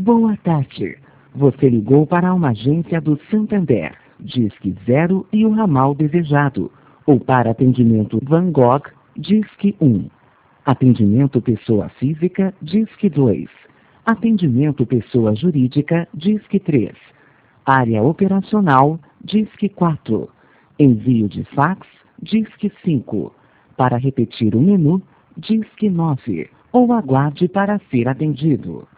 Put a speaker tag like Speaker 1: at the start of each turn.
Speaker 1: Boa tarde. Você ligou para uma agência do Santander, Disque 0 e o ramal desejado. Ou para atendimento Van Gogh, Disque 1. Atendimento pessoa física, Disque 2. Atendimento pessoa jurídica, Disque 3. Área operacional, Disque 4. Envio de fax, Disque 5. Para repetir o menu, Disque 9. Ou aguarde para ser atendido.